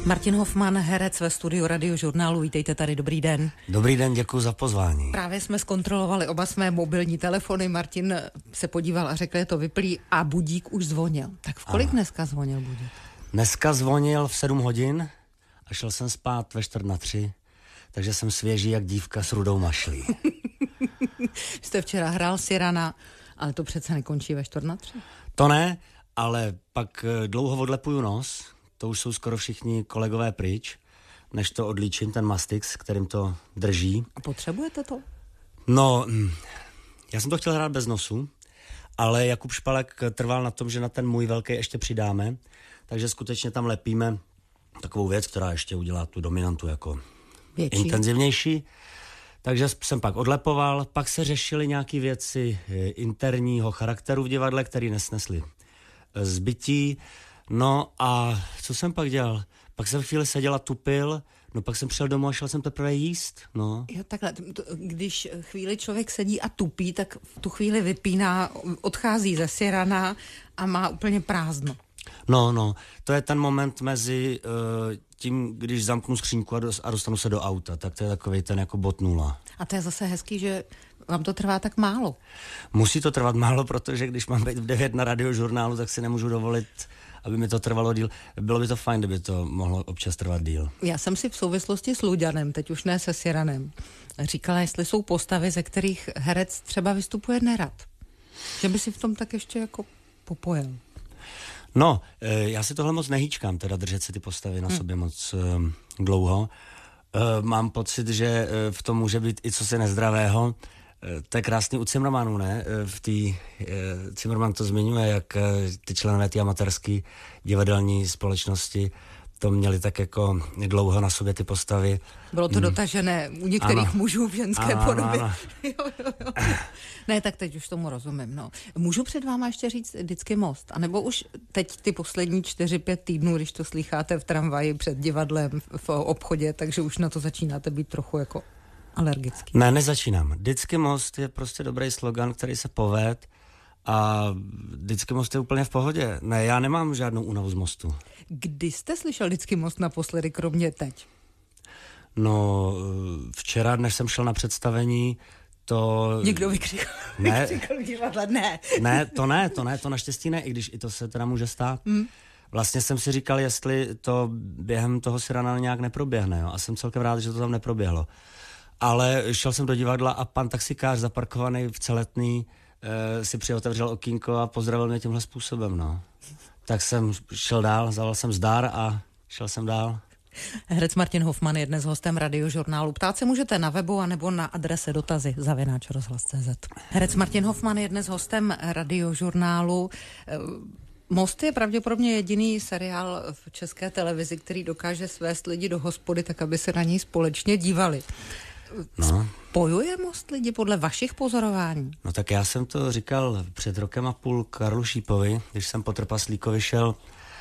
Martin Hofmann, herec ve studiu Radiožurnálu. Vítejte tady, dobrý den. Dobrý den, děkuji za pozvání. Právě jsme zkontrolovali oba své mobilní telefony. Martin se podíval a řekl, je to vyplý a budík už zvonil. Tak v kolik dneska zvonil budík? Dneska zvonil v 7 hodin a šel jsem spát ve 2:45, takže jsem svěží jak dívka s rudou mašlí. Jste včera hrál Cyrana, ale to přece nekončí ve 2:45? To ne, ale pak dlouho odlepuju nos. To už jsou skoro všichni kolegové pryč, než to odlíčím, ten mastix, kterým to drží. A potřebujete to? No, já jsem to chtěl hrát bez nosu, ale Jakub Špalek trval na tom, že na ten můj velký ještě přidáme, takže skutečně tam lepíme takovou věc, která ještě udělá tu dominantu jako větší, intenzivnější. Takže jsem pak odlepoval, pak se řešily nějaké věci interního charakteru v divadle, které nesnesly zbytí. No a co jsem pak dělal? Pak jsem chvíli seděl a tupil, no pak jsem přišel domů a šel jsem teprve jíst, no. Jo, takhle, když chvíli člověk sedí a tupí, tak v tu chvíli vypíná, odchází ze Cyrana a má úplně prázdno. No, to je ten moment mezi tím, když zamknu skříňku a dostanu se do auta, tak to je takovej ten jako bod 0. A to je zase hezký, že vám to trvá tak málo. Musí to trvat málo, protože když mám být v 9 na Radiožurnálu, tak si nemůžu dovolit, aby mi to trvalo díl. Bylo by to fajn, kdyby to mohlo občas trvat díl. Já jsem si v souvislosti s Luďanem, teď už ne se Cyranem, říkala, jestli jsou postavy, ze kterých herec třeba vystupuje nerad. Že by si v tom tak ještě jako popojil. No, já si tohle moc nehýčkám, teda držet si ty postavy na sobě moc dlouho. Mám pocit, že v tom může být i cosi nezdravého. To je krásný u Cimrmanů, ne? Cimrman to zmiňuje, jak ty členové té amatérské divadelní společnosti to měli tak jako dlouho na sobě ty postavy. Bylo to dotažené u některých mužů v ženské podobě. Ano. Jo. Ne, tak teď už tomu rozumím. No. Můžu před váma ještě říct vždycky Most? A nebo už teď ty poslední 4-5 týdnů, když to slycháte v tramvaji před divadlem v obchodě, takže už na to začínáte být trochu jako alergický. Ne, nezačínám. Vždycky Most je prostě dobrý slogan, který se poved a vždycky Most je úplně v pohodě. Ne, já nemám žádnou únavu z Mostu. Kdy jste slyšel vždycky Most naposledy, kromě teď? No, včera, než jsem šel na představení, to... Někdo vykřikl v divadle, ne. Ne, to naštěstí ne, i když i to se teda může stát. Vlastně jsem si říkal, jestli to během toho Cyrana nějak neproběhne, jo? A jsem celkem rád, že to tam neproběhlo. Ale šel jsem do divadla a pan taxikář zaparkovaný v Celetný si přiotevřel okýnko a pozdravil mě tímhle způsobem, no. Tak jsem šel dál, zavolal jsem zdar a šel jsem dál. Herec Martin Hofmann je dnes hostem Radiožurnálu. Ptát se můžete na webu anebo na adrese dotazy@rozhlas.cz. Herec Martin Hofmann je dnes hostem Radiožurnálu. Most je pravděpodobně jediný seriál v České televizi, který dokáže svést lidi do hospody, tak aby se na něj společně dívali. No. Spojuje Most lidi podle vašich pozorování? No tak já jsem to říkal před 1,5 roku Karlu Šípovi, když jsem po Trpaslíkovi šel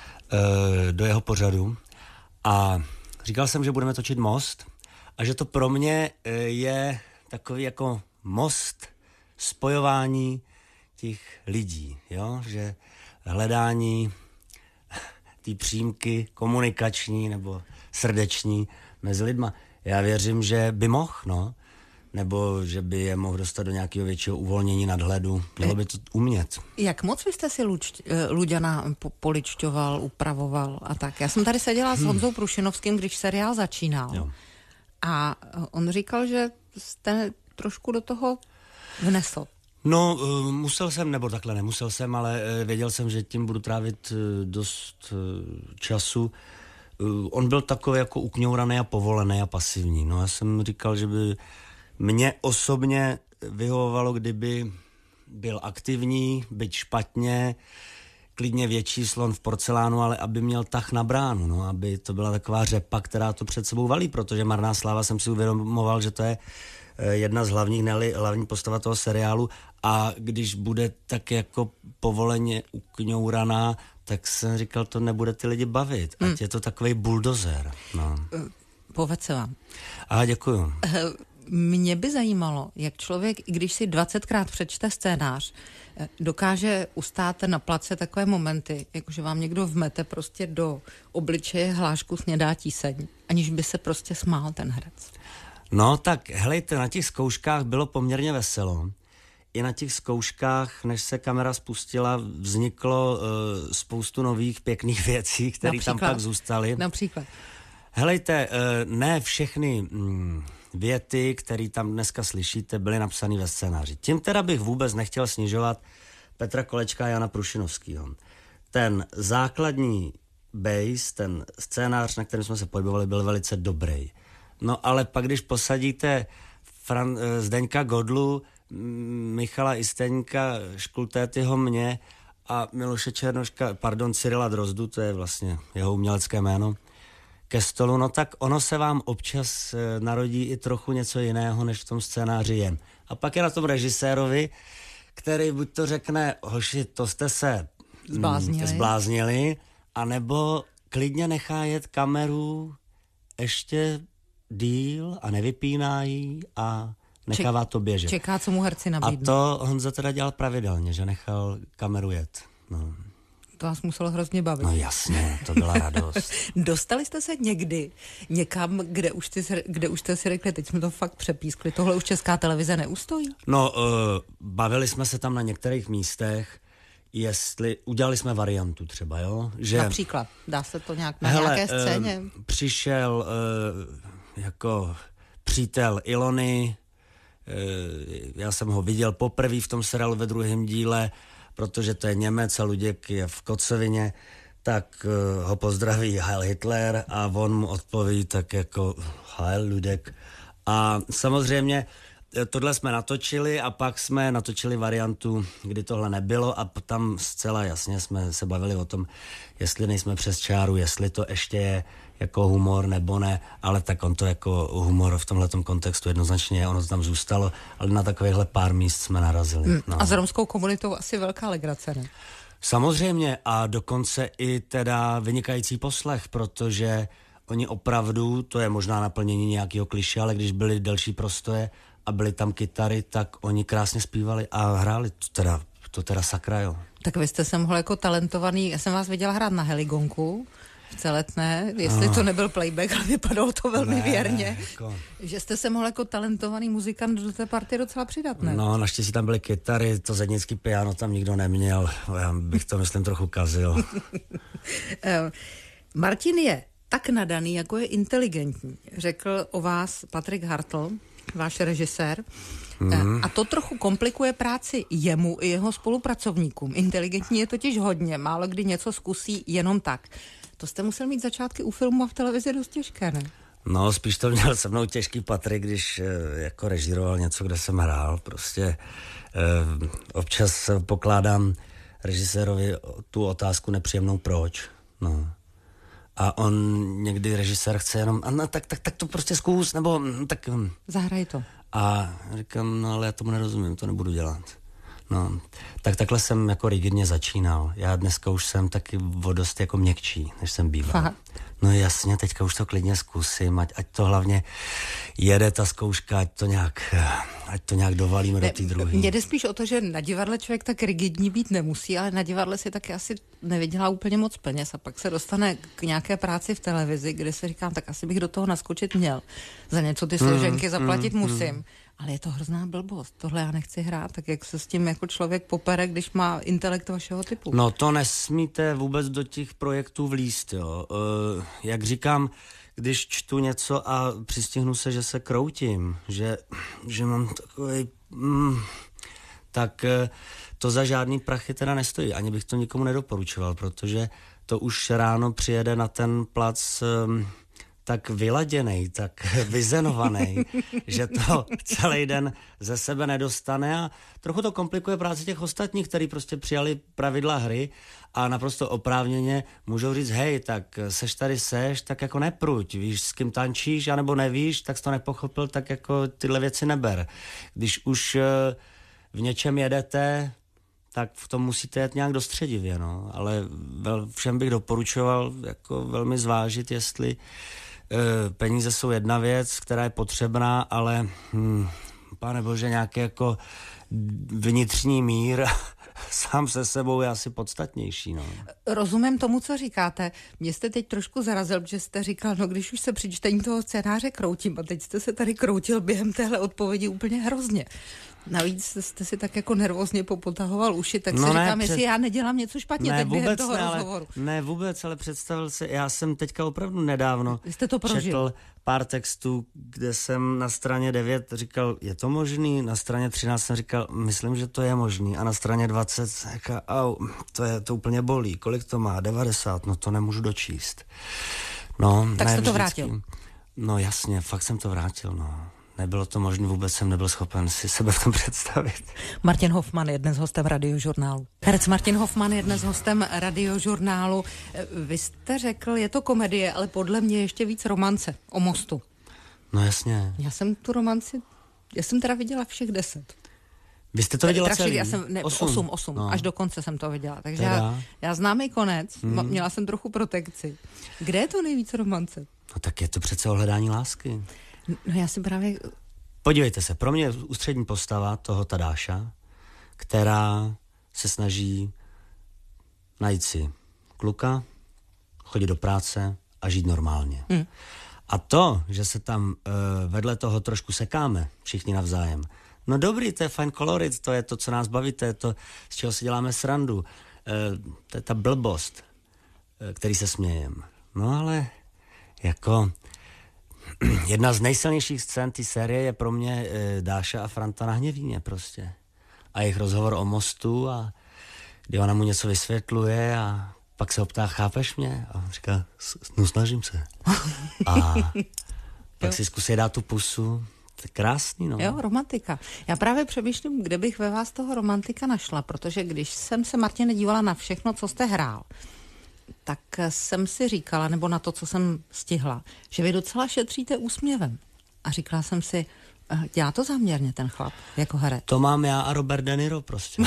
do jeho pořadu a říkal jsem, že budeme točit Most a že to pro mě je takový jako most spojování těch lidí, jo, že hledání té přímky komunikační nebo srdeční mezi lidma. Já věřím, že by mohl, no, nebo že by je mohl dostat do nějakého většího uvolnění nadhledu. Mělo by to umět. Jak moc vy jste si Luďana poličťoval, upravoval a tak? Já jsem tady seděla s Honzou Prušinovským, když seriál začínal. Jo. A on říkal, že jste trošku do toho vnesl. No, musel jsem, nebo takhle nemusel jsem, ale věděl jsem, že tím budu trávit dost času. On byl takový jako ukňouraný a povolený a pasivní. No, já jsem říkal, že by mě osobně vyhovovalo, kdyby byl aktivní, byť špatně, klidně větší slon v porcelánu, ale aby měl tah na bránu, no, aby to byla taková řepa, která to před sebou valí, protože Marná sláva jsem si uvědomoval, že to je jedna z hlavních, hlavní postava toho seriálu a když bude tak jako povoleně ukňouraná, tak jsem říkal, to nebude ty lidi bavit. Ať je to takovej buldozer. No. Povedz se vám. Aha, děkuju. Mě by zajímalo, jak člověk, i když si 20krát přečte scénář, dokáže ustát na place takové momenty, jakože vám někdo vmete prostě do obličeje hlášku snědá tíseň, aniž by se prostě smál ten herec. No tak helejte, na těch zkouškách bylo poměrně veselo. I na těch zkouškách, než se kamera spustila, vzniklo spoustu nových pěkných věcí, které tam pak zůstaly. Například? Helejte, ne všechny věty, které tam dneska slyšíte, byly napsané ve scénáři. Tím teda bych vůbec nechtěl snižovat Petra Kolečka a Jana Prušinovskýho. Ten základní base, ten scénář, na kterém jsme se pohybovali, byl velice dobrý. No ale pak, když posadíte Zdeňka Godlu, Michala Isteňka, Škultétyho, mě a Miloše Černoška, Cyrila Drozdu, to je vlastně jeho umělecké jméno, ke stolu, no tak ono se vám občas narodí i trochu něco jiného, než v tom scénáři je. A pak je na tom režisérovi, který buď to řekne, hoši, to jste se zbláznili, anebo klidně nechá jet kameru ještě díl a nevypíná ji a nechává to běžet. Čeká, co mu herci nabídne. A to Honza teda dělal pravidelně, že nechal kameru jet. No. To vás muselo hrozně bavit. No jasně, to byla radost. Dostali jste se někdy někam, kde už jste si řekli, teď jsme to fakt přepískli, tohle už Česká televize neustojí? No, bavili jsme se tam na některých místech, jestli udělali jsme variantu třeba, jo? Že, například, dá se to nějak na nějaké scéně? Přišel jako přítel Ilony, já jsem ho viděl poprvé v tom seriálu ve druhém díle, protože to je Němec a Luděk je v Kocovině, tak ho pozdraví Heil Hitler a on mu odpoví tak jako Heil Luděk. A samozřejmě tohle jsme natočili a pak jsme natočili variantu, kdy tohle nebylo a tam zcela jasně jsme se bavili o tom, jestli nejsme přes čáru, jestli to ještě je jako humor nebo ne, ale tak on to jako humor v tomhletom kontextu jednoznačně, ono to tam zůstalo, ale na takovýchhle pár míst jsme narazili. No. A s romskou komunitou asi velká legrace, ne? Samozřejmě a dokonce i teda vynikající poslech, protože oni opravdu, to je možná naplnění nějakého kliše, ale když byly delší prostoje a byly tam kytary, tak oni krásně zpívali a hráli, to teda sakra, jo. Tak vy jste se mohl jako talentovaný, já jsem vás viděla hrát na heligonku, v Celetné, jestli to nebyl playback, ale vypadalo to velmi věrně, jako... že jste se mohl jako talentovaný muzikant do té partie docela přidat, ne? No, naštěstí tam byly kytary, to zednický piano tam nikdo neměl, já bych to myslím trochu kazil. Martin je tak nadaný, jako je inteligentní, řekl o vás Patrik Hartl, váš režisér. A to trochu komplikuje práci jemu i jeho spolupracovníkům. Inteligentní je totiž hodně, málo kdy něco zkusí jenom tak. To jste musel mít začátky u filmu a v televizi dost těžké, ne? No, spíš to měl se mnou těžký Patrik, když jako režíroval něco, kde jsem hrál. Prostě občas pokládám režisérovi tu otázku nepříjemnou proč. No. A on někdy režisér chce jenom, no, tak to prostě zkus, nebo tak... Zahraj to. A říkám, no ale já tomu nerozumím, to nebudu dělat. No, tak takhle jsem jako rigidně začínal. Já dneska už jsem taky o dost jako měkčí, než jsem býval. Fakt? No jasně, teďka už to klidně zkusím, ať to hlavně jede ta zkouška, ať to nějak dovalíme do té druhé. Mně jde spíš o to, že na divadle člověk tak rigidní být nemusí, ale na divadle si taky asi nevydělá úplně moc peněz a pak se dostane k nějaké práci v televizi, kde si říkám, tak asi bych do toho naskočit měl. Za něco ty složenky zaplatit musím. Ale je to hrozná blbost. Tohle já nechci hrát, tak jak se s tím jako člověk popere, když má intelekt vašeho typu. No to nesmíte vůbec do těch projektů vlízt, jo. Jak říkám, když čtu něco a přistihnu se, že se kroutím, že mám takovej... tak to za žádný prachy teda nestojí. Ani bych to nikomu nedoporučoval, protože to už ráno přijede na ten plac... tak vyladěnej, tak vyzenovaný, že to celý den ze sebe nedostane a trochu to komplikuje práci těch ostatních, kteří prostě přijali pravidla hry a naprosto oprávněně můžou říct, hej, tak seš, tak jako nepruď, víš, s kým tančíš, anebo nevíš, tak jsi to nepochopil, tak jako tyhle věci neber. Když už v něčem jedete, tak v tom musíte jet nějak dostředivě, no, ale všem bych doporučoval jako velmi zvážit, jestli peníze jsou jedna věc, která je potřebná, ale pane bože, nějaký jako vnitřní mír sám se sebou je asi podstatnější. No. Rozumím tomu, co říkáte. Mě jste teď trošku zarazil, že jste říkal, no když už se při čtení toho scénáře kroutím, a teď jste se tady kroutil během téhle odpovědi úplně hrozně. Navíc jste si tak jako nervózně popotahoval uši, tak si říkám, jestli já nedělám něco špatně teď během toho rozhovoru. Ne, vůbec, ale představil si, já jsem teďka opravdu nedávno četl pár textů, kde jsem na straně 9 říkal, je to možný, na straně 13 jsem říkal, myslím, že to je možný, a na straně 20 říkal, to úplně bolí, kolik to má, 90, no to nemůžu dočíst. No, tak jste to vrátil? No jasně, fakt jsem to vrátil, no. Nebylo to možné, vůbec jsem nebyl schopen si sebe v tom představit. Martin Hofman je dnes hostem Radiožurnálu. Herec Martin Hofman je dnes hostem Radiožurnálu. Vy jste řekl, je to komedie, ale podle mě ještě víc romance o mostu. No jasně. Já jsem tu romanci, já jsem teda viděla všech 10. Vy jste to viděla celý? Já jsem, 8, no. Až do konce jsem to viděla. Takže já znám i konec, měla jsem trochu protekci. Kde je to nejvíc romance? No tak je to přece o hledání lásky. No já si právě... Podívejte se, pro mě je ústřední postava toho Tadáša, která se snaží najít si kluka, chodit do práce a žít normálně. A to, že se tam vedle toho trošku sekáme všichni navzájem, no dobrý, to je fajn kolorit, to je to, co nás baví, to je to, z čeho si děláme srandu. To je ta blbost, který se smějem. No ale jako... Jedna z nejsilnějších scén té série je pro mě Dáša a Franta na Hněvíně prostě. A jejich rozhovor o mostu, a kdy ona mu něco vysvětluje a pak se ho ptá, chápeš mě? A on říká, no snažím se. A pak si zkusí dát tu pusu. To je krásný, no. Jo, romantika. Já právě přemýšlím, kde bych ve vás toho romantika našla, protože když jsem se, Martine, dívala na všechno, co jste hrál, tak jsem si říkala, nebo na to, co jsem stihla, že vy docela šetříte úsměvem. A říkala jsem si, dělá to záměrně ten chlap, jako herec. To mám já a Robert De Niro prostě.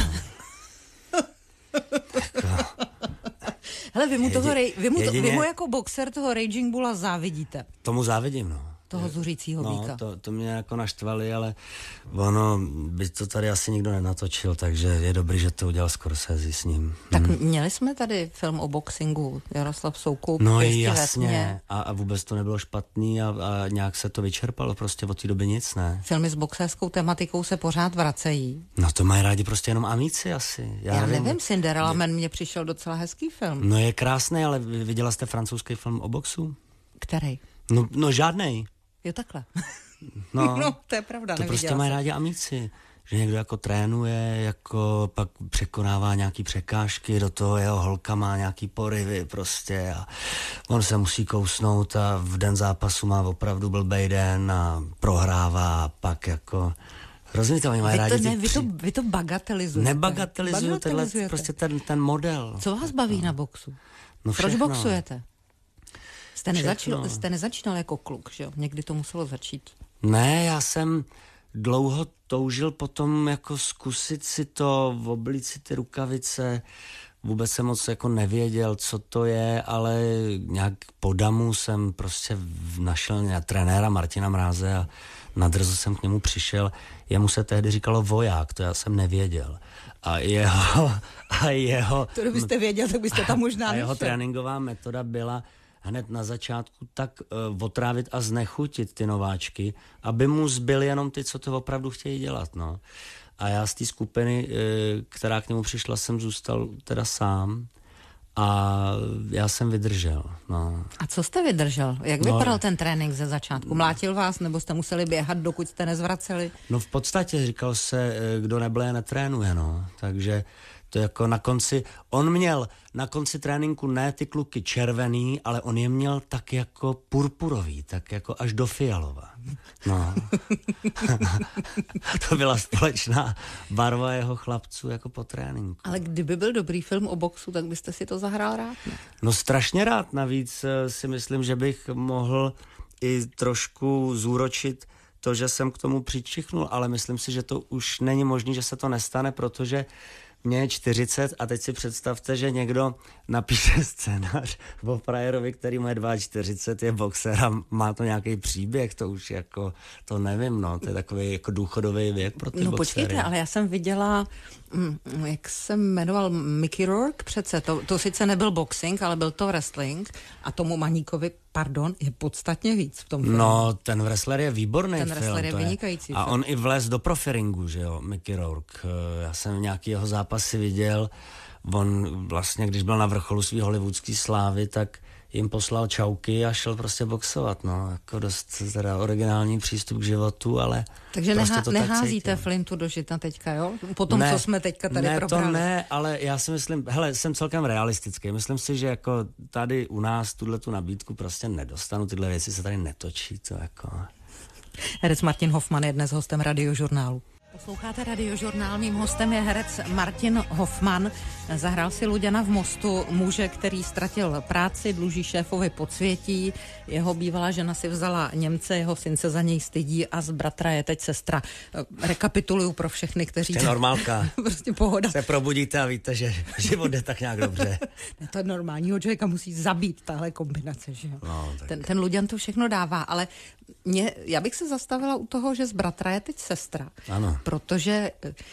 Hele, vy mu jako boxer toho Raging Bulla závidíte. Tomu závidím, no. Toho zuřícího býka. To mě jako naštvali, ale ono by to tady asi nikdo nenatočil, takže je dobrý, že to udělal Scorsese s ním. Tak měli jsme tady film o boxingu, Jaroslav Soukup. No jasně, a vůbec to nebylo špatný a nějak se to vyčerpalo, prostě od té doby nic, ne? Filmy s boxerskou tematikou se pořád vracejí. No to mají rádi prostě jenom amíci asi. Já nevím, Cinderella Man mně přišel docela hezký film. No je krásný, ale viděla jste francouzský film o boxu? Který? No žádnej. Jo, takhle. No, to je pravda. To prostě mají rádi amíci. Že někdo jako trénuje, jako pak překonává nějaký překážky, do toho jeho holka má nějaký poryvy prostě a on se musí kousnout a v den zápasu má opravdu blbej den a prohrává a pak jako... Rozumíte, oni mají rádi... Vy to bagatelizujete. Nebagatelizuju, prostě ten model. Co vás baví na boxu? No proč boxujete? Jste nezačínal jako kluk, že jo? Někdy to muselo začít. Ne, já jsem dlouho toužil potom jako zkusit si to, oblíct si ty rukavice. Vůbec jsem moc jako nevěděl, co to je, ale nějak po damu jsem prostě našel trenéra Martina Mráze a nadrzo jsem k němu přišel. Jemu se tehdy říkalo voják, to já jsem nevěděl. A jeho... To kdybyste věděl, tak byste tam možná nešel. A jeho tréninková metoda byla hned na začátku tak otrávit a znechutit ty nováčky, aby mu zbyly jenom ty, co to opravdu chtějí dělat, no. A já z té skupiny, která k němu přišla, jsem zůstal teda sám a já jsem vydržel, no. A co jste vydržel? Jak vypadal ten trénink ze začátku? Mlátil vás, nebo jste museli běhat, dokud jste nezvraceli? No v podstatě říkal se, kdo nebleje, netrénuje, no. Takže to jako na konci, on měl na konci tréninku ne ty kluky červený, ale on je měl tak jako purpurový, tak jako až do fialova. No. To byla společná barva jeho chlapců jako po tréninku. Ale kdyby byl dobrý film o boxu, tak byste si to zahrál rád, ne? No strašně rád, navíc si myslím, že bych mohl i trošku zúročit to, že jsem k tomu přičichnul, ale myslím si, že to už není možné, že se to nestane, protože Mně je 40 a teď si představte, že někdo napíše scénář o frajerovi, který mu je 42, je boxer a má to nějaký příběh, to už jako, to nevím, no, to je takový jako důchodový věk pro ty No boxery. počkejte, ale já jsem viděla, jak se jmenoval Mickey Rourke přece, to sice nebyl boxing, ale byl to wrestling a tomu Maníkovi, pardon, je podstatně víc v tom filmu. No, ten wrestler je výborný Ten film. wrestler je vynikající A film. on i vlez do profiringu, že jo, Mickey Rourke. Já jsem nějaký jeho zápasy viděl. On vlastně, když byl na vrcholu svý hollywoodský slávy, tak jim poslal čauky a šel prostě boxovat, no. Jako dost teda originální přístup k životu, ale Takže prostě to neházíte tak cítil. Flintu do žita teďka, jo? Po tom, co jsme teďka tady probrali. To ne, ale já si myslím, hele, jsem celkem realistický. Myslím si, že jako tady u nás tu nabídku prostě nedostanu, tyhle věci se tady netočí, to jako... Herec Martin Hofman je dnes hostem Radiožurnálu. Posloucháte Radiožurnál, mým hostem je herec Martin Hofman. Zahrál si Luďana v Mostu, muže, který ztratil práci, dluží šéfovi podsvětí. Jeho bývalá žena si vzala Němce, jeho syn se za něj stydí a z bratra je teď sestra. Rekapituluju pro všechny, kteří... To je normálka. Prostě pohoda. Se probudíte a víte, že život jde tak nějak dobře. To je normálního člověka musí zabít tahle kombinace, že jo? No, ten Luďan to všechno dává, ale já bych se zastavila u toho, že z bratra je teď sestra. Ano. Protože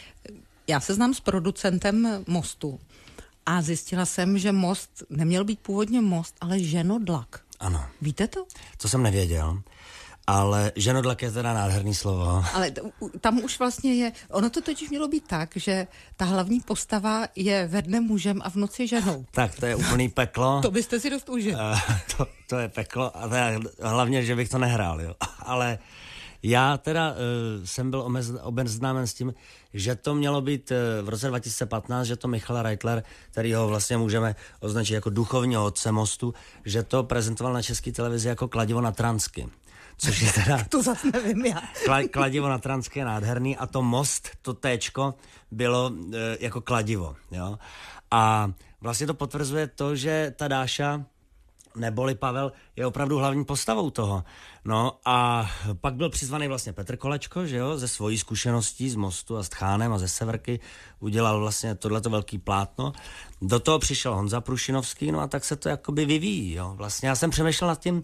já se znám s producentem Mostu a zjistila jsem, že Most neměl být původně most, ale ženodlak. Ano. Víte to? To jsem nevěděl, ale ženodlak je teda nádherný slovo. Ale tam už vlastně je, ono to totiž mělo být tak, že ta hlavní postava je ve dne mužem a v noci ženou. Tak to je úplný peklo. To byste si dost užil. To je peklo a hlavně, že bych to nehrál, jo. Ale já teda jsem byl obeznámen s tím, že to mělo být v roce 2015, že to Michal Reitler, který ho vlastně můžeme označit jako duchovního otce Mostu, že to prezentoval na České televizi jako Kladivo na Transky. Což je teda... To zase nevím já. Kladivo na Transky je nádherný a to Most, to téčko, bylo jako kladivo, jo. A vlastně to potvrzuje to, že ta Dáša neboli Pavel je opravdu hlavní postavou toho. No a pak byl přizvaný vlastně Petr Kolečko, že jo, ze svojí zkušeností z Mostu a s Tchánem a ze Severky udělal vlastně tohleto velký plátno. Do toho přišel Honza Prušinovský, no a tak se to jakoby vyvíjí, jo. Vlastně já jsem přemýšlel nad tím,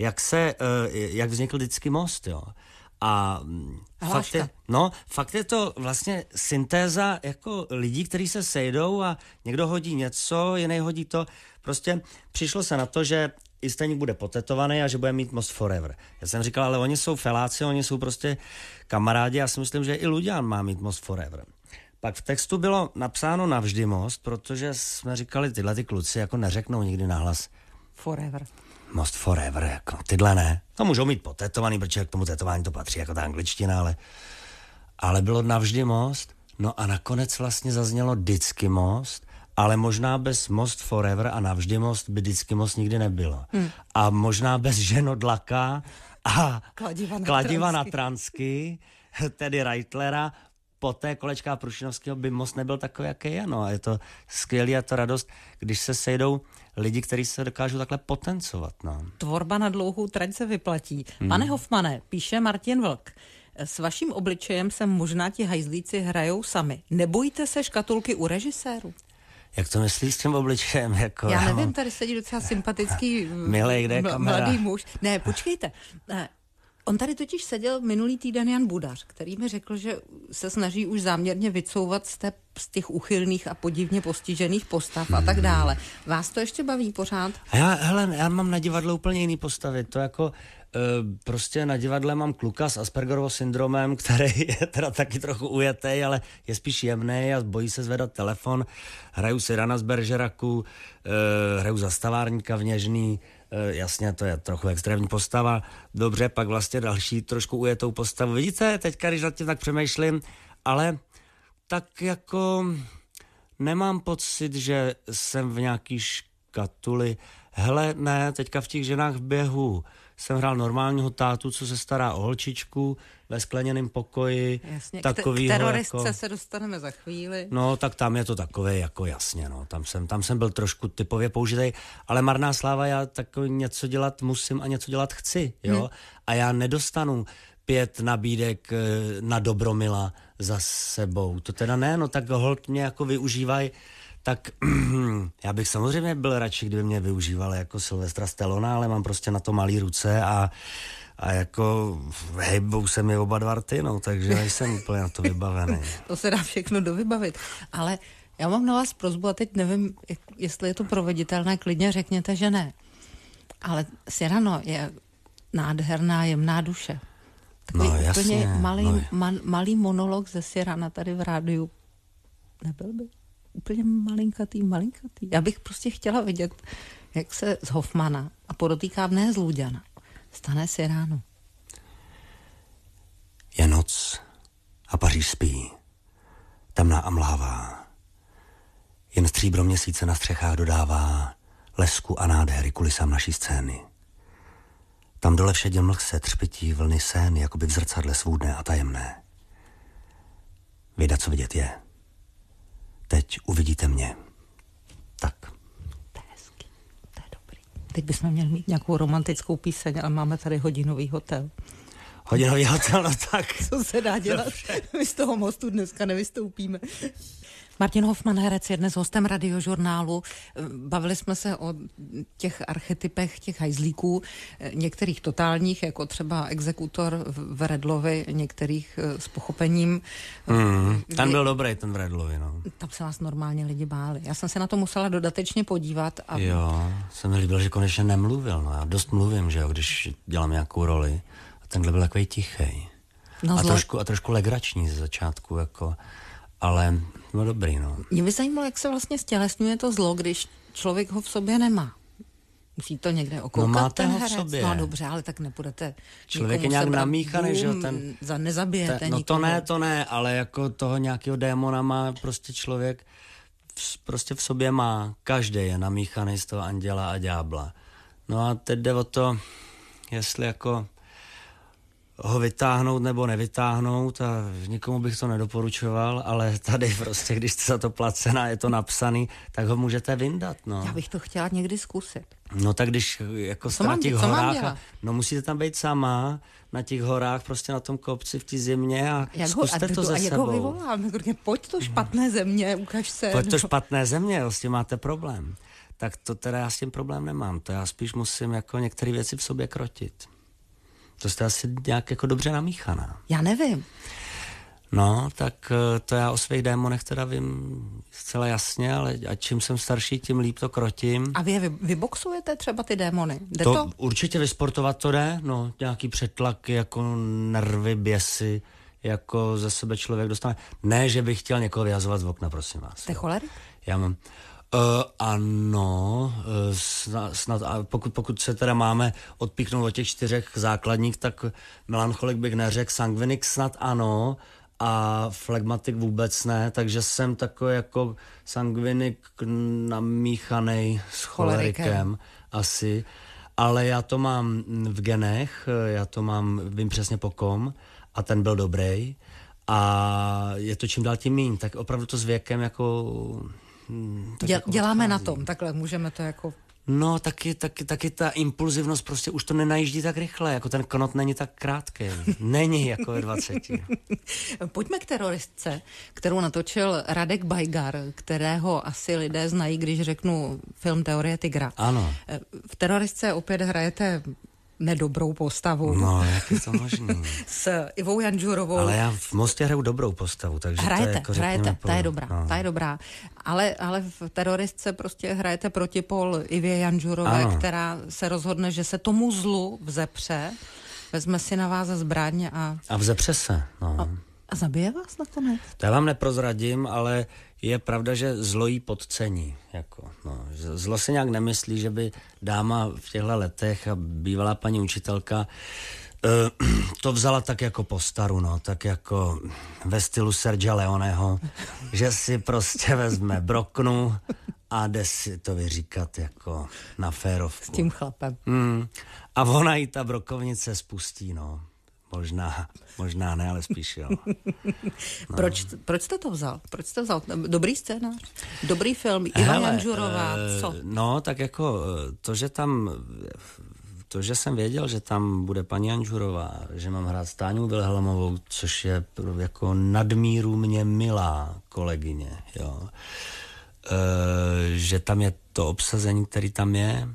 jak vznikl vždycky Most, jo. A fakt je to vlastně syntéza jako lidí, kteří se sejdou a někdo hodí něco, jiný hodí to. Prostě přišlo se na to, že Isteník bude potetovaný a že bude mít Most forever. Já jsem říkal, ale oni jsou feláci, oni jsou prostě kamarádi, já si myslím, že i Luďan má mít Most forever. Pak v textu bylo napsáno navždy Most, protože jsme říkali, tyhle ty kluci jako neřeknou nikdy nahlas Forever. Most forever, jako tyhle ne. To můžou mít potetovaný, protože k tomu tetování to patří jako ta angličtina, ale bylo navždy Most. No a nakonec vlastně zaznělo vždycky Most, ale možná bez Most forever a navždy Most by vždycky Most nikdy nebylo. A možná bez ženodlaka a kladiva na Transky, tedy Reitlera, poté Kolečka a Prušinovského by Most nebyl takový, jaký je. No a je to skvělý a to radost, když se sejdou lidi, kteří se dokážou takhle potencovat. No. Tvorba na dlouhou trať se vyplatí. Pane Hofmane, píše Martin Vlk, s vaším obličejem se možná ti hajzlíci hrajou sami. Nebojíte se škatulky u režiséru? Jak to myslíš s tím obličejem? Jako, já nevím, tady sedí docela sympatický milej, kde je kamera? Mladý muž. Ne, počkejte. On tady totiž seděl minulý týden Jan Budař, který mi řekl, že se snaží už záměrně vycouvat z těch uchylných a podivně postižených postav a tak dále. Vás to ještě baví pořád? A já mám na divadle úplně jiný postavy. To jako prostě na divadle mám kluka s Aspergerovým syndromem, který je teda taky trochu ujetej, ale je spíš jemnej a bojí se zvedat telefon. Hraju si Rana z Beržeraku, hraju zastavárníka v Něžný, jasně, to je trochu extrémní postava. Dobře, pak vlastně další trošku ujetou postavu. Vidíte, teďka, když nad tím tak přemýšlím, ale tak jako nemám pocit, že jsem v nějaký škatuli. Hele, ne, teďka v těch Ženách v běhu jsem hrál normálního tátu, co se stará o holčičku ve skleněném pokoji. Jasně, takovýho, k teroristce jako, se dostaneme za chvíli. No, tak tam je to takové, jako jasně, no. Tam jsem byl trošku typově použitej, ale marná sláva, já takový něco dělat musím a něco dělat chci, jo. A já nedostanu 5 nabídek na Dobromila za sebou. To teda ne, no tak holt mě jako využívají. Tak já bych samozřejmě byl radši, kdyby mě využívali jako Sylvestra Stallona, ale mám prostě na to malý ruce a jako hejbou se mi oba dva rty, no, takže nejsem úplně na to vybavený. To se dá všechno dovybavit. Ale já mám na vás prosbu a teď nevím, jestli je to proveditelné, klidně řekněte, že ne. Ale Cyrano je nádherná, jemná duše. Takový no, úplně jasně, malý monolog ze Cyrana tady v rádiu. Nebyl by? Úplně malinkatý. Já bych prostě chtěla vidět, jak se z Hoffmana, a podotýkám ne z Luďana, stane Cyrano. Je noc a Paříž spí, temná a mlhavá. Jen stříbro měsíce na střechách dodává lesku a nádhery kulisám naší scény. Tam dole v šedě mlhse třpití vlny sény, jakoby v zrcadle svůdné a tajemné. Věda, co vidět je. Teď uvidíte mě. Tak. To je hezký, to je dobrý. Teď bychom měli mít nějakou romantickou píseň, ale máme tady hodinový hotel. Hodinový hotel, no tak. Co se dá dělat? My z toho mostu dneska nevystoupíme. Martin Hofmann, herec, je dnes hostem Radiožurnálu. Bavili jsme se o těch archetypech, těch hajzlíků, některých totálních, jako třeba exekutor v Redlovi, některých s pochopením. Ten byl dobrý, ten v Redlovi, no. Tam se vás normálně lidi báli. Já jsem se na to musela dodatečně podívat. A... Jo, se mi líbilo, že konečně nemluvil, no. Já dost mluvím, že jo, když dělám nějakou roli. A tenhle byl takový tichej. No, a trošku legrační ze začátku, jako... Ale no dobrý, no. Mě by zajímalo, jak se vlastně stělesňuje to zlo, když člověk ho v sobě nemá. Musí to někde okoukat, no máte ten ho v herec. sobě. No dobře, ale tak nebudete člověk je nějak namíchaný, že jo, nezabijete no nikoho. To ne, ale jako toho nějakého démona má prostě člověk prostě v sobě má. Každý je namíchaný z toho anděla a ďábla. No a teď jde o to, jestli jako ho vytáhnout nebo nevytáhnout, a nikomu bych to nedoporučoval, ale tady prostě, když jste za to placená, je to napsaný, tak ho můžete vyndat, no. Já bych to chtěla někdy zkusit. No tak když jako jste na těch horách, no musíte tam být sama, na těch horách, prostě na tom kopci v té zimě a zkuste to ze sebou. Jak ho vyvolám? Pojď to špatné země, ukaž se. Pojď to špatné země, s tím máte problém. Tak to teda já s tím problém nemám, to já spíš musím jako některé věci v sobě krotit. To jste asi nějak jako dobře namíchaná. Já nevím. No, tak to já o svých démonech teda vím zcela jasně, ale a čím jsem starší, tím líp to krotím. A vy vyboxujete třeba ty démony? Jde to? Určitě vysportovat to jde, no, nějaký přetlaky, jako nervy, běsy, jako ze sebe člověk dostane. Ne, že bych chtěl někoho vyhazovat z okna, prosím vás. Jste cholerik? Já mám... Ano, snad, a pokud se teda máme odpíchnout od těch 4 základních, tak melancholik bych neřekl, sangvinik snad ano a flegmatik vůbec ne, takže jsem takový jako sangvinik namíchanej s cholerikem asi, ale já to mám v genech, vím přesně po kom a ten byl dobrý a je to čím dál tím míň, tak opravdu to s věkem jako... Děláme na tom, takhle můžeme to jako... No, taky ta impulzivnost prostě už to nenajíždí tak rychle, jako ten knot není tak krátký. Není jako ve 20. Pojďme k teroristce, kterou natočil Radek Bajgar, kterého asi lidé znají, když řeknu film Teorie tygra. Ano. V teroristce opět hrajete nedobrou postavu. No, jak je to možný? S Ivou Janžurovou. Ale já v Mostě hraju dobrou postavu, takže hrajete, to je jako ta je dobrá. Ale v teroristce prostě hrajete protipol Ivě Janžurové, ano, která se rozhodne, že se tomu zlu vzepře, vezme si na vás zbraň a vzepře se, no. A zabije vás nakonec? To já vám neprozradím, ale je pravda, že zlo jí podcení. Jako, no. Zlo se nějak nemyslí, že by dáma v těchto letech a bývalá paní učitelka to vzala tak jako po staru, no, tak jako ve stylu Sergia Leoneho, že si prostě vezme broknu a jde si to vyříkat jako na férovku. S tím chlapem. A ona jí ta brokovnice spustí, no. Možná ne, ale spíš jo. No. Proč jste to vzal? Dobrý scénář? Dobrý film? Iva Janžurová, co? No, tak jako to, to, že jsem věděl, že tam bude paní Janžurová, že mám hrát s Táňou Wilhelmovou, což je jako nadmíru mě milá kolegyně, jo. Že tam je to obsazení, který tam je.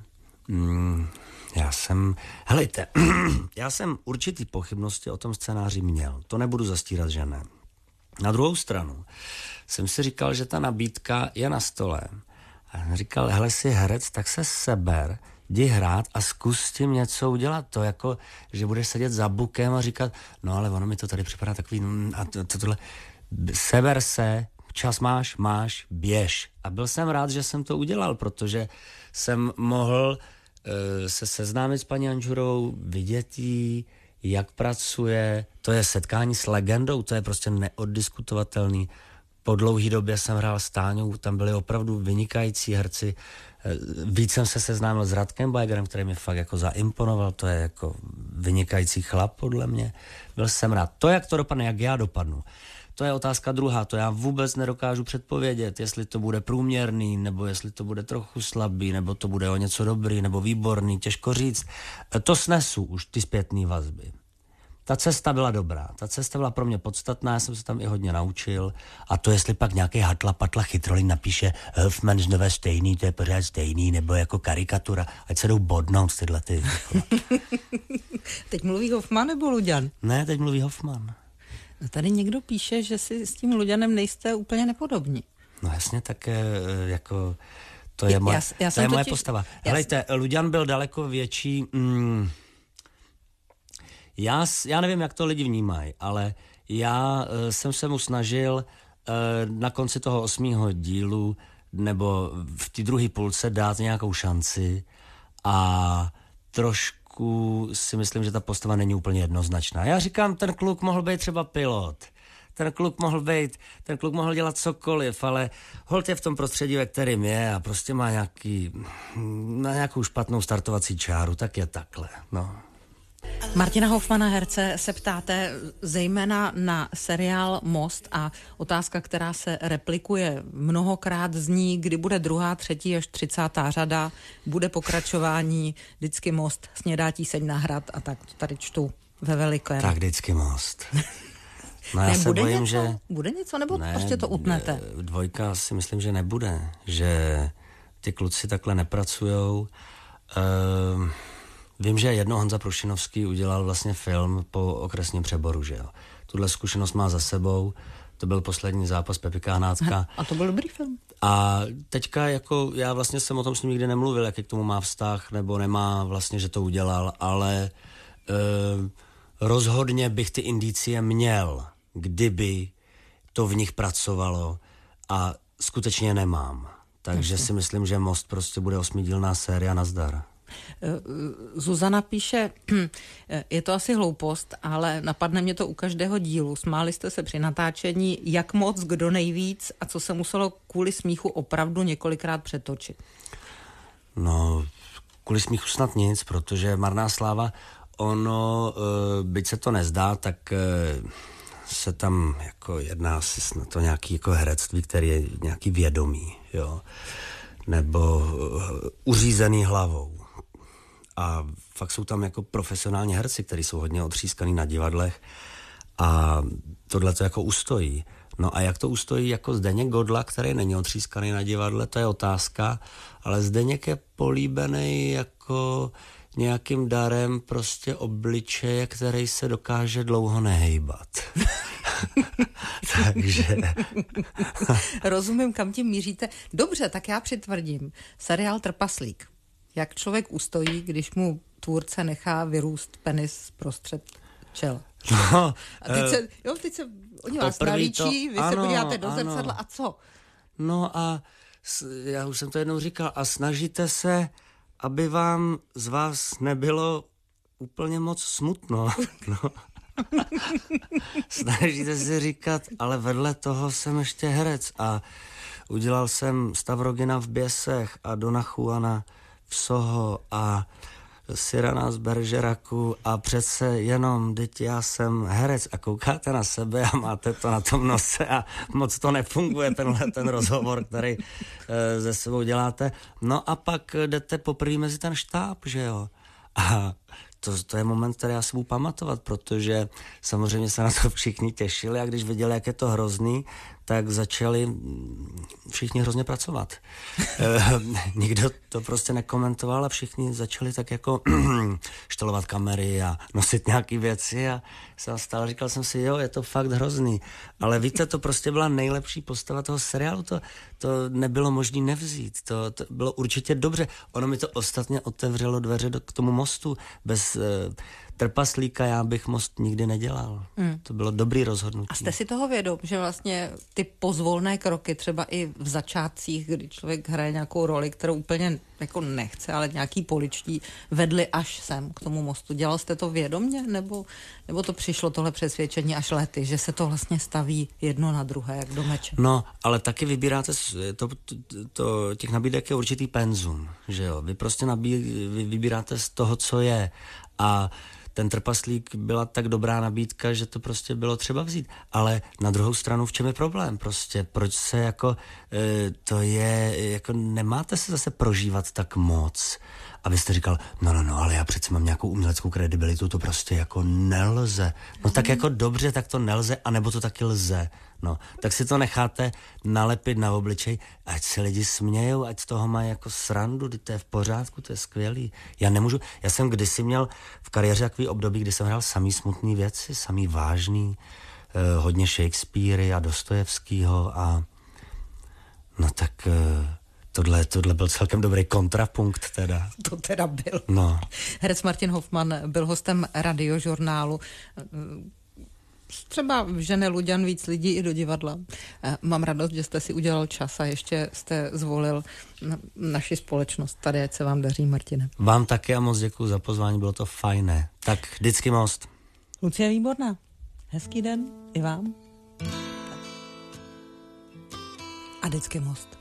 Helejte, já jsem určitý pochybnosti o tom scénáři měl. To nebudu zastírat, že ne. Na druhou stranu jsem si říkal, že ta nabídka je na stole. A jsem říkal, hele, jsi herec, tak se seber, jdi hrát a zkus s tím něco udělat. To jako, že budeš sedět za bukem a říkat, no ale ono mi to tady připadá takový, a tohle. Seber se, čas máš, běž. A byl jsem rád, že jsem to udělal, protože jsem mohl se seznámit s paní Janžurovou, vidět jí, jak pracuje. To je setkání s legendou, to je prostě neoddiskutovatelný. Po dlouhý době jsem hrál s Táňou, tam byli opravdu vynikající herci. Víc jsem se seznámil s Radkem Bajgerem, který mi fakt jako zaimponoval, to je jako vynikající chlap podle mě. Byl jsem rád. To, jak to dopadne, jak já dopadnu, to je otázka druhá, to já vůbec nedokážu předpovědět, jestli to bude průměrný, nebo jestli to bude trochu slabý, nebo to bude o něco dobrý, nebo výborný, těžko říct. To snesu už ty zpětné vazby. Ta cesta byla dobrá, ta cesta byla pro mě podstatná, já jsem se tam i hodně naučil. A to, jestli pak nějaký hatla patla chytrolin napíše Hoffman znova stejný, to je pořád stejný, nebo jako karikatura, ať se jdou bodnout tyhle ty. Teď mluví Hoffman nebo Luďan? Ne, teď mluví Hoffman. No tady někdo píše, že si s tím Luďanem nejste úplně nepodobní. No jasně, tak jako to je moje, to je moje postava. Helejte, Luďan byl daleko větší. Já nevím, jak to lidi vnímají, ale já jsem se mu snažil na konci toho 8. dílu nebo v té druhé půlce dát nějakou šanci a trošku si myslím, že ta postava není úplně jednoznačná. Já říkám, ten kluk mohl být třeba pilot, ten kluk mohl dělat cokoliv, ale holt je v tom prostředí, ve kterém je a prostě má nějakou špatnou startovací čáru, tak je takhle, no. Martina Hoffmana, herce, se ptáte zejména na seriál Most a otázka, která se replikuje mnohokrát, zní, kdy bude 2., 3. až 30. řada, bude pokračování, vždycky Most, snědá tíseň na hrad a tak to tady čtu ve velikém. Tak vždycky Most. No já se bojím, že... Bude něco, nebo ne, prostě to utnete? 2 si myslím, že nebude, že ty kluci takhle nepracujou. Vím, že jednou Honza Prušinovský udělal vlastně film po Okresním Přeboru, že jo. Tuhle zkušenost má za sebou, to byl Poslední zápas Pepika Hanácka. A to byl dobrý film. A teďka jako, já vlastně jsem o tom s ním nikdy nemluvil, jaký k tomu má vztah, nebo nemá vlastně, že to udělal, ale rozhodně bych ty indicie měl, kdyby to v nich pracovalo a skutečně nemám. Takže si myslím, že Most prostě bude 8dílná série, nazdar. Zuzana píše, je to asi hloupost, ale napadne mě to u každého dílu. Smáli jste se při natáčení, jak moc, kdo nejvíc a co se muselo kvůli smíchu opravdu několikrát přetočit? No, kvůli smíchu snad nic, protože Marná sláva, ono, byť se to nezdá, tak se tam jako jedná asi snad to nějaký jako herectví, který je nějaký vědomý, jo, nebo uřízený hlavou. A fakt jsou tam jako profesionální herci, kteří jsou hodně otřískaný na divadlech a tohle to jako ustojí. No a jak to ustojí jako Zdeněk Godla, který není otřískaný na divadle, to je otázka, ale Zdeněk je políbený jako nějakým darem prostě obličeje, který se dokáže dlouho nehejbat. Takže... Rozumím, kam tím míříte. Dobře, tak já přitvrdím. Seriál Trpaslík. Jak člověk ustojí, když mu tvůrce nechá vyrůst penis prostřed čela. No, a teď se oni vás nalíčí, vy se podíváte do zrcadla a co? No a já už jsem to jednou říkal, a snažíte se, aby vám z vás nebylo úplně moc smutno. No. Snažíte si říkat, ale vedle toho jsem ještě herec a udělal jsem Stavrogina v Běsech a Dona Juana v Soho a Cyrana z Bergeracu a přece jenom, teď já jsem herec a koukáte na sebe a máte to na tom nose a moc to nefunguje, ten rozhovor, který ze sebou děláte. No a pak jdete poprvé mezi ten štáb, že jo? A to je moment, který já si budu pamatovat, protože samozřejmě se na to všichni těšili a když viděli, jak je to hrozný, tak začali všichni hrozně pracovat. Nikdo to prostě nekomentoval a všichni začali tak jako štelovat kamery a nosit nějaký věci a jsem stál, říkal jsem si, jo, je to fakt hrozný. Ale víte, to prostě byla nejlepší postava toho seriálu, to nebylo možné nevzít, to bylo určitě dobře. Ono mi to ostatně otevřelo dveře k tomu mostu. Bez trpaslíka já bych most nikdy nedělal. To bylo dobrý rozhodnutí. A jste si toho vědom, že vlastně ty pozvolné kroky, třeba i v začátcích, kdy člověk hraje nějakou roli, kterou úplně jako nechce, ale nějaký poličtí, vedli až sem k tomu mostu. Dělal jste to vědomně, nebo to přišlo tohle přesvědčení až lety, že se to vlastně staví jedno na druhé, jak do meče? No, ale taky vybíráte, těch nabídek je určitý penzum, že jo? Vy prostě vybíráte z toho, co je a ten trpaslík byla tak dobrá nabídka, že to prostě bylo třeba vzít. Ale na druhou stranu, v čem je problém? Prostě proč se jako, to je, jako nemáte se zase prožívat tak moc, abyste říkal, no, ale já přece mám nějakou uměleckou kredibilitu, to prostě jako nelze. No tak jako dobře, tak to nelze, anebo to taky lze. No, tak si to necháte nalepit na obličej, ať se lidi smějou, ať z toho mají jako srandu, to je v pořádku, to je skvělý. Já jsem kdysi měl v kariéře takový období, kdy jsem hrál samý smutný věci, samý vážný, hodně Shakespeare a Dostojevskýho a no tak tohle byl celkem dobrý kontrapunkt teda. To teda byl. No. Herec Martin Hofmann byl hostem Radiožurnálu. Třeba žene Luďan víc lidí i do divadla. Mám radost, že jste si udělal čas a ještě jste zvolil naši společnost. Tady ať se vám daří, Martine. Vám také a moc děkuju za pozvání, bylo to fajné. Tak vždycky Most. Lucie Výborná. Hezký den i vám. A vždycky Most.